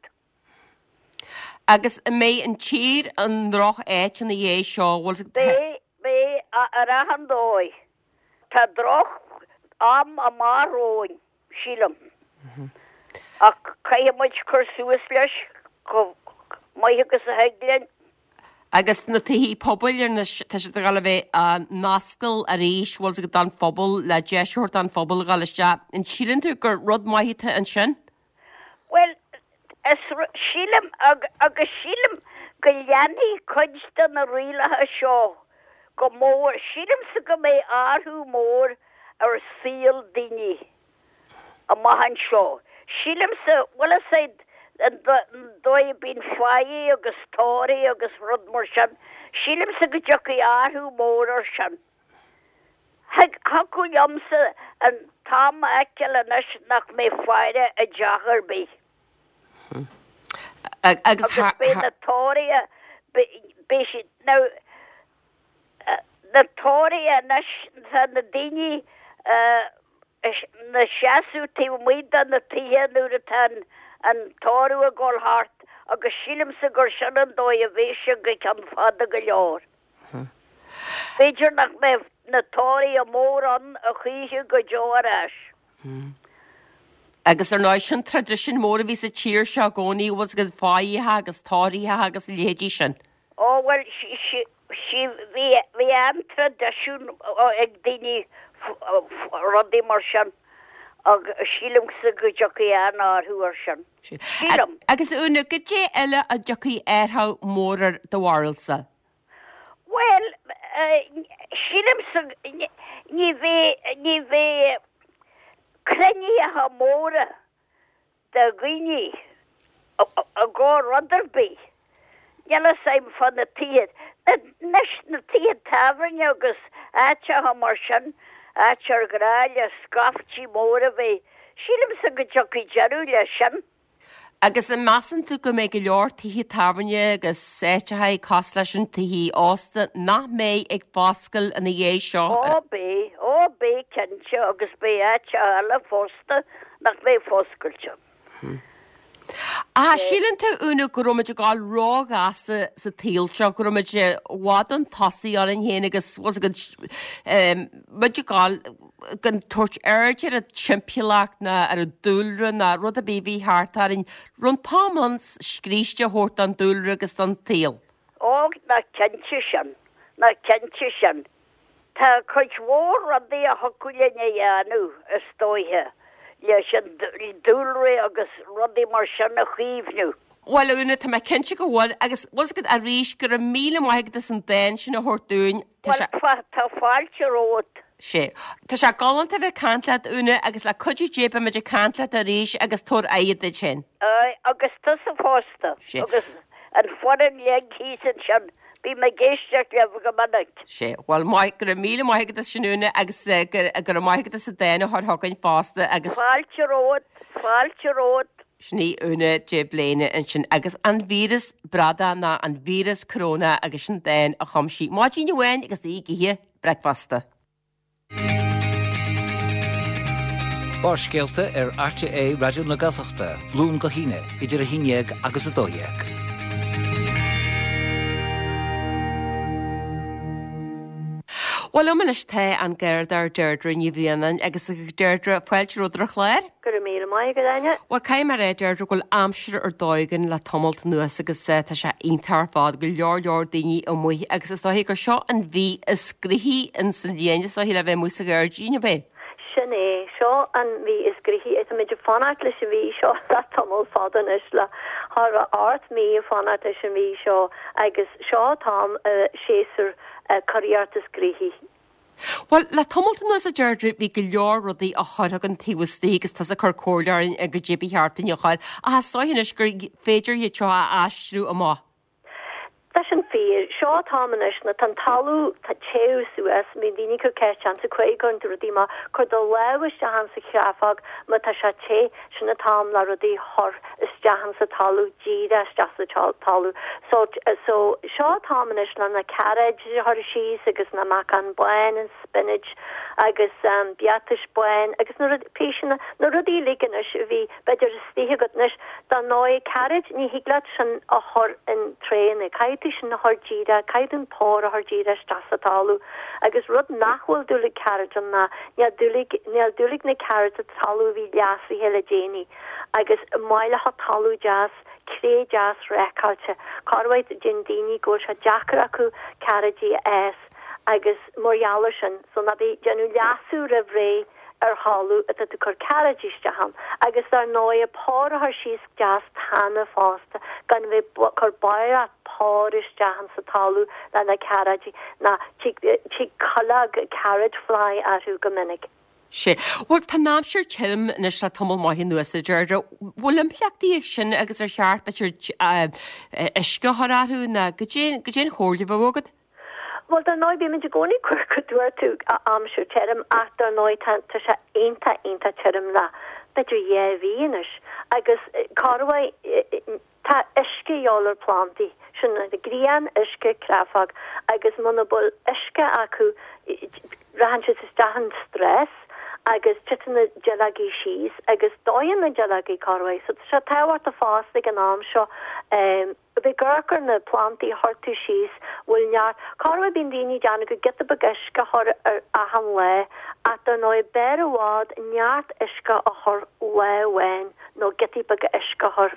A: Agus mé an tír an roch éit an dhé seo bhil
I: Bé bé a rahan dói. Tá droch am a máróin sílam. Ach cai muid chur suas leis go maithegus a heaglainn.
A: Agus na tuhí pobl ar na tá sé gal bheith a nascail a rééis bhil go dan phobal le deisiúir an phobal galiste in sílan tú gur rud maithe an sin?
I: Well, is sílam agus sílam go leanaí chuidste na rialathe seo go mór sílam sa go mé áthú mór ar síl daoine a maihan seo. Sílam sa bhfuil said dói bín fáí agus tóirí agus rud mór sin. Sílam sa go deochaí áthú mór ar sin. Hacu liomsa an táma eiceil anis nach mé fáire a deachar bí. Agus bé na tóirí bé si ná na tóirí anis na daoine na seaasú tíh muid an na tithe nuair a tan an tóirú a gáil hart agus sílam sa gur sin an dói a bhéise go cean fada go leor. Féidir nach mé na tóirí a mór an a chuise go deor ais.
A: Agus ar náid sin tradition mór a bhí sa tír seo gcónaí was go fáíthe agus táiríthe agus léadí sin.
I: Ó bhfuil si bhí an tradiisiún ag daoine rodí mar sin ag sílam sa go deochaí an áthú ar sin. Sílam.
A: Agus úna go dé eile a deochaí airtha mór do bhharilsa?
I: Well, sílam sa ní bhé crenne móra de gine a gá ruderbí. Jelle saim fan na tíad. Nes na tíad taverne agus áte ha mar sin, áte ar gráile scaftí móra bhí. Sílam sa go deochaí dearú le sin.
A: Agus an measan tú go mé go leor tihí taverne agus séitethe cos leis an tihí ásta nach mé ag fáscail in dhé seo.
I: Ó bé, ó bé cinse agus bé áte eile fósta nach mé fóscailte.
A: A sílanta úna gomuid gáil rága sa tíilse gomuid bhádan tasaí ar an héana agus was go muidir gáil gan tuairt airtear a timppiúlaach na ar a dúlra na rud a bíbí háartarin run támans scríiste thuirt an dúlra agus an tíal.
I: Ó na cente sin na cente sin Tá chuid mhór a dé a thucuilena dhéanú is dóithe leis sin dúlra agus rudí mar sin na chuomhnú.
A: Well úna tá cinse go bhil agus was go a ríis gur a míle maigad an dain sin na thuirtún
I: Tá fáilte rót.
A: sé. Tá se galanta bheith canlaat úna agus le chuidú dépa meidir canlaat a ríis agus tór aiad sin.
I: Ai agus tu a fásta agus an foran le císan sin bí me géisteach le go manach.
A: sé bhil mai gur a míle maigad a sinúna agus gur a maigad a déine th thugann fásta agus
I: fáilte rót fáilte rót.
A: Sní úna dé bléine an sin agus an vírus brada na an vírus corona agus sin dain a chumsí. Má díine bhain agus í gihé breicfasta.
E: Bar scéalta ar R T A Radio na Gaeltachta, lún go híine, idir a híineag agus a dóiag.
A: Well am is té an gairdar deirdre ní bhríanaan agus a deirdre fáilte rudra chléir?
G: Gur mí mai go daine?
A: Wa caiim mar é deirdre goil amsir ar dóigan le tomult nuas agus tá sé intar fád go leor leor daoine ó muí agus is dóhí gur seo an bhí is scríhí in san bhéine sa hí le bheith musa gur díine bé.
G: Sinné, seo an bhí is grihí is a méidir fanart leis bhí seo le tomul fádan is le har a art mí a fanart leis bhí seo agus seo tám séasar choíartas grihí.
A: Well, le tomulta nuas a deirdre bhí go leor rudaí a chuirtha an tíhastí agus tá a chu cóirlear a go ddíbí heartain a cháil a hasáis gur féidir i teo a astrú a má.
G: Tá sin fér seo támanis na tan talú tá téú suas mí daine go ceist an sa chuig an dúdíma chu do lehis dehan sa cheafag ma tá se té sin na tám le rudí thor is dehan sa talú díra de sa talú so so seo támanis le na carriage thor síos agus na macan buin an spinach agus um, beatis buin agus na péisina na rudí liganis bhí beidir stíthe gonis dá nói carriage ní higlaat sin a thor in tréin cai sin na hordíra, caidan pór a hordíra strasatálu, agus rud nachhfuil dúlig carriage an na, neal dúlig na carriage a talú hí liasí hele déni, agus maile ha talú jazz, cré jazz rekáte, carwaid jindini go se jackar acu carriage es, agus morialar sin, so na bí janu liasú ravré, ar hallú a tu chur carriageiste ham agus ar nói a pór haar síos jazz tanna fásta gan bheith chur bair a póris jahan sa talú le na carriage na tí cholag carriage fly arú gominnig.
A: sé. Bhil tá námsir tim nes le tomul maithí nuas a deirdre bhfuil implaachtaí sin agus ar cheart beir isce thrathú na go dé chóirla bhgad?
G: Well, dar nói bí mynd goni cuair dúir tú a amsú term ach dar nói tá se einta einta term la beidir é víis agus carhai tá isce jólar planti sin de grian isce crafag agus monobul isce acu rahan is dahan stress agus chitna jalagi shees agus doyan na jalagi carway so se tawart a fast ag an am seo um be gurker na planti hartu shees will not carway bindini jana go get the bagashka har a ham le at the noi better wad nyat iska a har we wen no getty bagashka har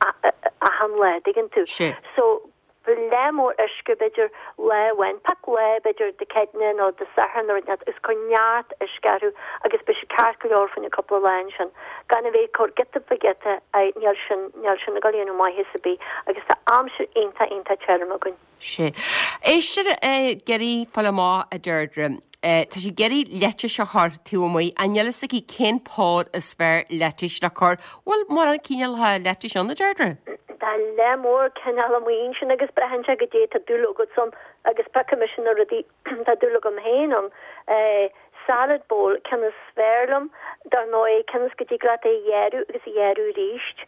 G: a ham le diggin too so lemor iske bidger le wen pak le bidger de kednin or de sahan or net is konjat iskaru agus be karkulor fan a couple of lines gan ve kor get the begette I nelshin nelshin galinu mai hisabi agus ta amsir inta inta chermagun
A: sé éiste geri fallá a deirdre Tá sé geirí lete se th túmí aile sa í cén pád a sfr letis le chur bhfuil mar an cíal ha letis an na deirdre.
G: Tá lemór cenal amhaon sin agus brehan se go dé a dúla go som agus pemission a rudí tá dúla gom héanam salad bowl cena sférlam dar nó é cenas go dtí grat é dhéú agus i dhéú ríist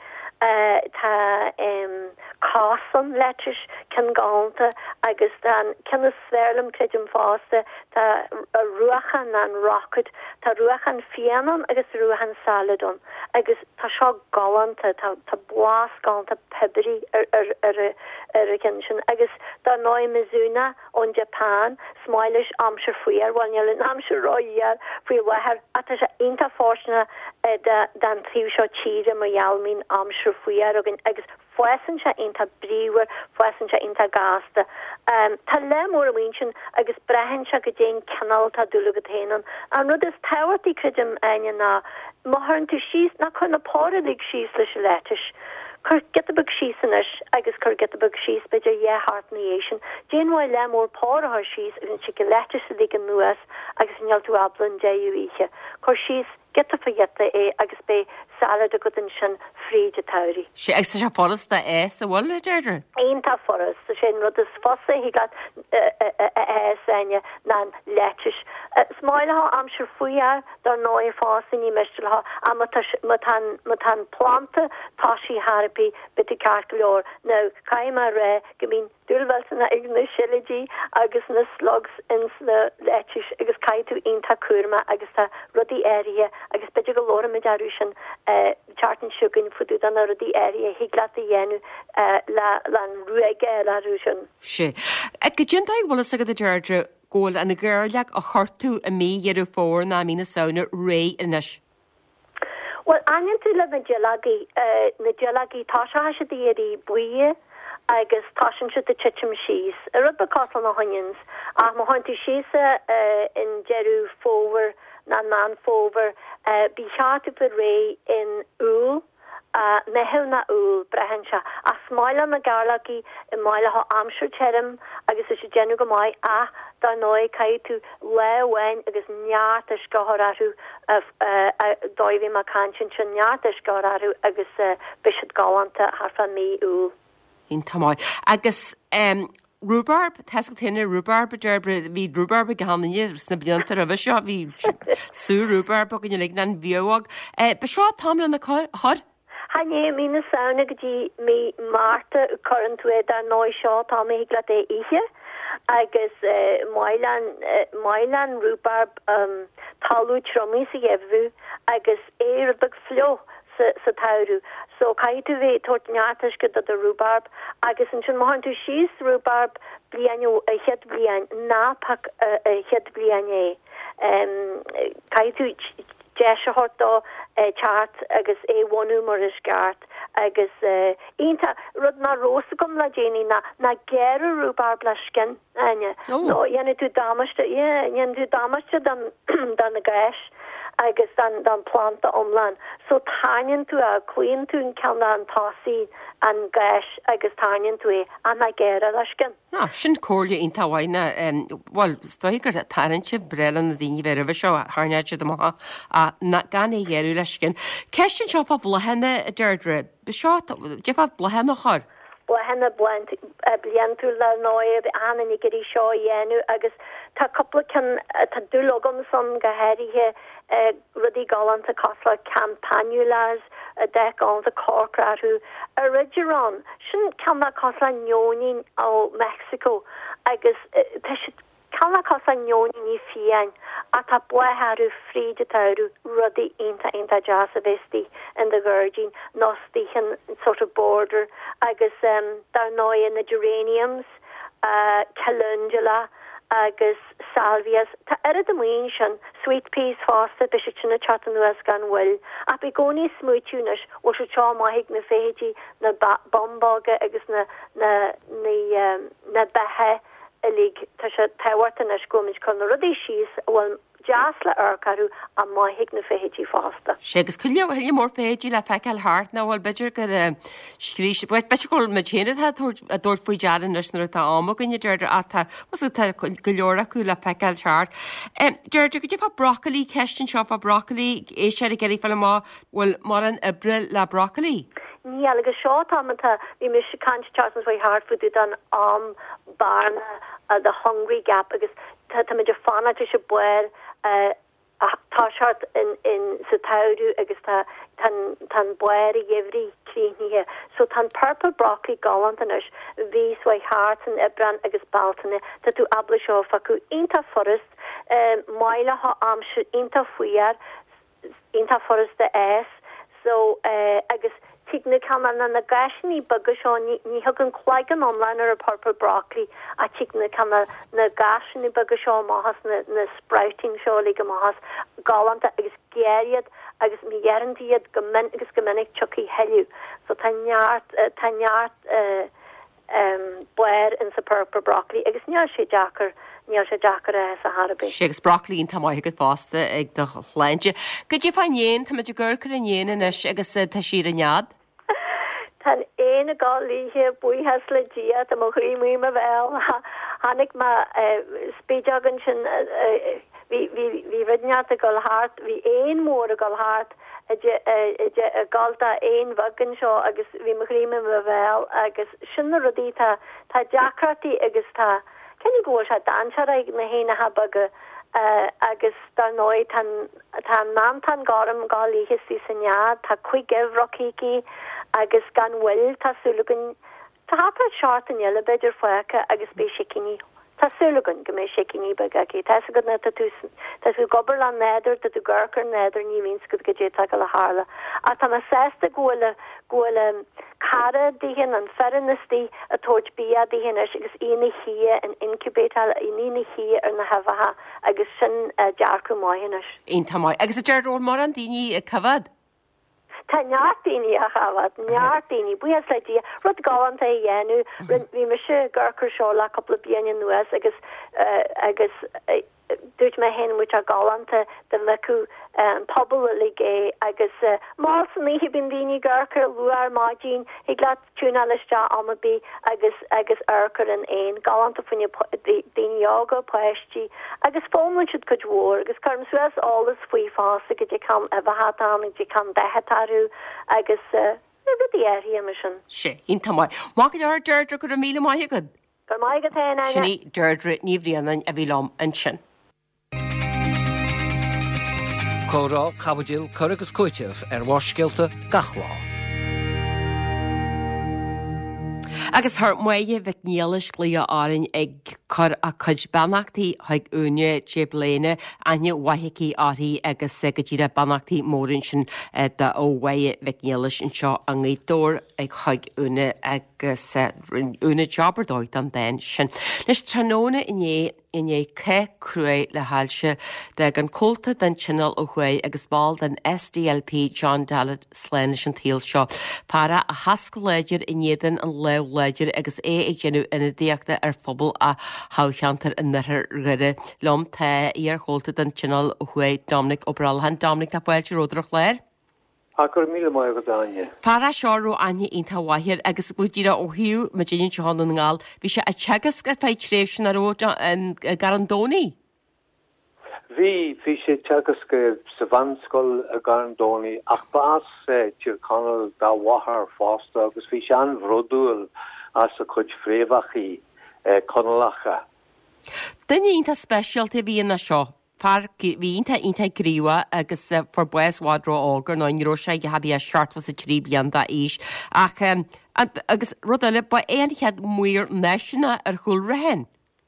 G: tá cásan letis cen gáanta agus den cena sférlam creidim fásta tá ruachan an rocket tá ruachan fianan agus ruachan saladon
J: agus tá seo galanta tá blas galanta pebri ar ar ar ar a sin agus dar nói Mizuno on Japan smileish amsir fuiar wanneal an amsir roiar fui wahar ata se inta forsna da dan triw seo chire ma yalmin amsir fuiar agin agus fuesan se inta briwer fuesan se inta gasta um ta lemor winchen agus brehen se gedéin canal ta dulugaténan an rud is tawarty krijim anya na mahern tu shees na kunna paralig shees lish letish Cur get the bug shees in it, agus cur get the bug shees, but your yeah heart nation. Jane why lemor por her shees, and she can let us dig in the agus in yell to Ablin Jayuiche. Cur shees get the forget the a agus be salad a good and shin free to tauri.
A: She extra forest the S a wall letter.
J: Ain't a forest, the shin rud is fosse he got a sanya nan letish. Smile ha am sure fuya, there no a foss in you mishel ha, amatash matan matan planta, tashi harapy, bitty carclor. Now, kaima re, gamin, dulvalsana igna shiliji, agus na slugs in the letish, agus kaitu inta kurma, agus ta ruddy area, agus pedigal lora mejarushan, uh, chartin shugun fududan a ruddy area, higlat the yenu, uh, la, lan ruege la rushan.
A: She. A gajintai wala saga the Georgia. Goal and a girl like a heart to a me year four na mina sauna ray inish.
J: Well, onion to live in Jalagi, uh, na Jalagi Tasha hasha the yeri buye, I guess Tashan should the chichim shees, a rubber cotton onions, ah, Mohanty sheesa, uh, in Jeru forward, nan man forward, uh, be shot of a ray in Ul. Uh, mehel na ul brehensha a smile na garlaki in mile ha amshur cherim agus is genu go mai a da noi kai tu le wen agus nyatish gohoraru of uh doivi ma kanchin nyatish gohoraru agus uh, bishop galanta harfa me ul
A: in tamai agus um rhubarb tasg tinne rhubarb derbre vi rhubarb gahanne snabjanta a visha vi su rhubarb bogin leg nan viog eh besha tamla na hod
J: Hanye mina sauna gdi me Marta current with a noi shot on me glade ihe agus Milan Milan rhubarb um talu tromi si evu agus air big flow sa tauru so kaitu ve tortnyatash gud the rhubarb agus in chun mohantu shees rhubarb blianyo a het blian na pak a het blianye um kaitu Jesha horto uh, chart agus a one humorous gart agus uh, inta rud na rosagum la Jenny na na gera rhubarb blasken anya oh. No yene tu damashta yeah yene tu damashta dan dan the gash agus dan dan planta omlan so tanyan tu a queen tu in kalnan tosi and gash agus tanyan tu e an na gera lasken
A: na shin corlia in tawaina um well stoiker that taranche brelan the very show harnache the maha a na gani yeru lasken question shop of lahana derdre be shot jeff blahana har
J: blahana blend bliantu la noye be anani gedi show yenu agus ta couple can ta dulogum some gaheri he uh, ruddy galant a castle campanulas a deck on the cork who original shouldn't come that castle nyonin o Mexico I guess they should come that castle nyonin fian at a boy haru free de taru ruddy inta inta jasavesti and the virgin nostichen sort of border I guess um they're now in the geraniums uh calendula agus salvias ta eridamation sweet peas fosta bishitna chatanu gan well a begoni smoothunish or cha mahig na feji na bombaga agus na na ni um, na bahe elig ta tawartana skomich kon rudi she's well jasla arkaru a mahig na feji fosta
A: shegus kulyo hel more feji la fekel heart na wal bejer gur skrish but becher machine hat a dor foi jaden national ta amog in der ata was ta gulora kula fekel chart em der could you have broccoli question shop of broccoli e shari geri falma well moran a brill la broccoli
J: ni alga short amata we miss can't charts very hard for dan am barn uh, the hungry gap because ta me fana to boer uh Tashart in in Satauru agus ta tan tan boeri every clean here so tan purple broccoli galantanish these way hearts and ebran agus baltane that to ablisho faku inta forest um maila ha am inta fuiar inta forest the s so agus tigna canna na gasní bagus ní ní hagan chláigan online ar a purple broccoli a tigna canna na gasní bagus máhas na na sprouting seolig go máhas galanta agus géad agus mi gearantíad gomin agus gomininic chucky heliú so tanart tanart buir in sa purple broccoli agus near sé Jackar near sé Jackar a Harbe.
A: Ségus brocklín tá mai go fásta ag do chléinte. Go dtí fáin tá meidir gur chu anéana agus tá siad a nead?
J: Tá éana gá líthe buíthes le dia a mo chrímí a bhil hánig má spéidegan sin hí ridneart a goil hart hí éon mór a goil hart a galta éon vagan seo agus bhí mo chríime a bhil agus sinna rodí tá tá deacratí agus tá Kenny go a dansear ag na héna habaga agus dar nói tan mam tan garm gáí hisí sannead tá chuig geh rockíí agus gan bhfuil tásúlagan tá hapra seart an eile beidir foicha agus bé sicinní tásúlagan go mé sicinní bag aquí tá go na tú tá go gobar an néidir dat tú ggurchar néidir ní vín go go dé take le hála a tá a sésta ggóla ggóla cara díhin an ferannastí a tóid bí a díhin agus ina hí an incubétal iní hí ar na hafaha agus sin dearcu máhinis.
A: Ein tá mai agus a dearú mar an daoine a cafad?
J: Tá neartdaoine a chafad neartdaoine buas le dí rud gáanta a dhéanú bhí me se ggurchar seo le coppla bliana nuas agus agus dúirt me hen mu a galanta de mecu um, pobl ligé agus uh, má ní bin dini gurker luar mágin hi glad túna leiste amabí agus agus urker an ein galanta funne dini yoga poisttí agus fómun si go dúór agus karm suas alles fui fá go je kam a hatán je kam behetarú agus uh, mission.
A: sé in tamai má ar deirdre go a míle mai go
J: Gur mai go
A: Sinní deirdre níomhríanaan a bhí lom an sin.
E: Córá cabadil chugus cuiiteh ar bhaiscilta gachlá.
A: Agus thar muige bheith níalas glío árainn ag chur a chuid bannachtaí chuig úne débléine aine waithicí áraí agus go dtíre bannachtaí mórin sin de óhaide bheith níalas an seo an ggédóir ag chuig úne agus úna jobbardóid an den sin. Leis tróna iné iné ce crué le háilse de an cólta den channel ó chué agus ball den S D L P John Dallet sléine an tíal seo. Para a hascaléidir inéan an leléidir agus é ag genú ina díachta ar phobal a hácheantar in nethir riire lom the ar cholta den channel ó chué Dominic O'Bralhan. Dominic tá bhfuil ródrach léir?
K: A gur míle mai go daine.
A: Para seorú aine onanta waithir agus budíra ó hiú me déann seán an ngáil, bhí sé a teagas gur féid tréis sin aróta an garandóní?
K: Bhí bhí sé teagas go sa bhanscoil a garandóní ach bás tír canal dá wathar fásta agus bhí sé an bhrodúil as a chuid fréomhachaí conalacha.
A: Duine onanta speisialta bhí na seo. Par vínta inta gríwa agus for bues wadro águr ná níró sé go habí a seart was a trí blianta is ach agus rudile ba éanchead muir neisina ar chuil rahen.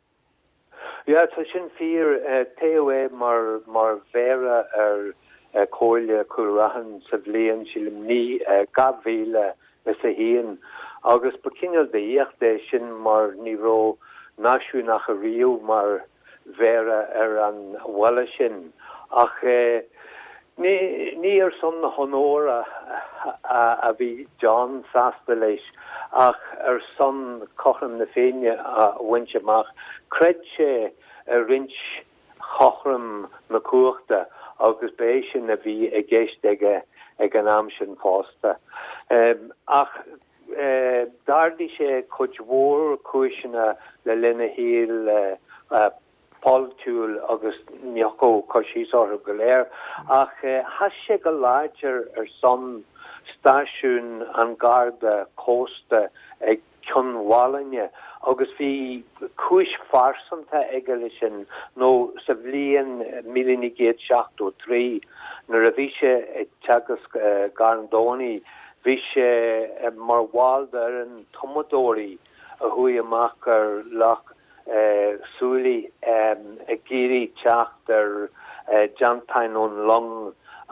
K: Ja, tá sin fír té mar mar vera ar cóile curahan sa bblion sílim ní gabhíle is a hían agus bacinal de íocht sin mar níró náisiú nach a riú mar vera ar an walla sin ach ní ní ar son na honóra a bhí John Sasta leis ach ar son chochan na féine a bhaintseach cred sé a rins chochram na cuachta agus béis sin a bhí a gceist ige ag an am sin fásta um, ach uh, dardi sé chuid mhór cúisina le lena híl uh, uh, Poltúil agus neochó cosís ára go léir ach has sé go láidir ar son stáisiún an garda cósta ag chunhálainne agus bhí cúis farsanta aige lei sin nó sa bblion millinigéad seachtó trí nuair a bhí sé ag teagas garandóní bhí sé mar bháilde ar an tomodóí a chuí amach ar lech Uh, Súli um, a géri teach ar uh, Jantain ón long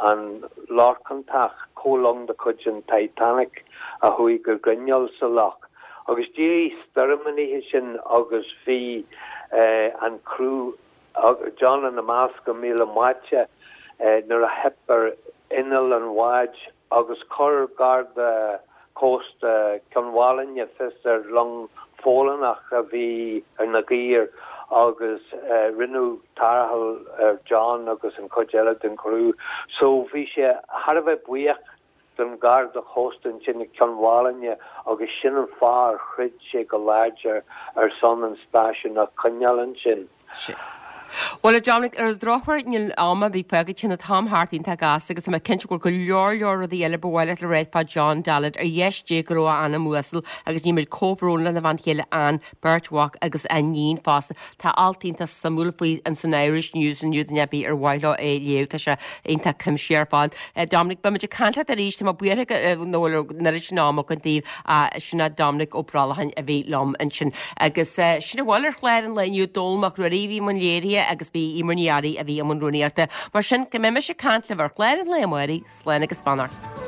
K: an lácantach cólong de cujin Titanic a hui gur grinnol sa lach. Agus dí starmani sin agus fi uh, an crew uh, John an na Masca mila macha uh, nar a hepper inal an waj agus cor guard the coast uh, Conwalin ya fister long fólanach a vi ar na gír agus uh, rinú tarhal uh, John agus an cojella den crew. So vi sé harve buach den guard the host in sin Conwalin agus sin an far chrid sé go larger ar son an station a Conyalan sin.
A: Well, Dominic, ar drochhar níl ama bhí pegad sin na Tom Hartín tá gas agus ma cinse gur go leor leor a dí eile bhile le réid fá John Dallad ar dhéisté go anna muasal agus ní mid cóhrónla na bhain chéile an Birchwalk agus anín fása tá altínta samúla faoi an san Irish News an Newton Abbey ar bhaile é léh tá se einta cym siar fád. Dominic, ba meidir cantla a ríiste má buire nóir na sin námach an díh a sinna Dominic ó bralahain a bhí lom an sin agus sinna bhil ar chléir an leniu dulmach ruí man léirí agus bí imrníari a bhí am an rúníarta, mar sin go me me se cant le bhar chléir an le muirí sléna agus spannar.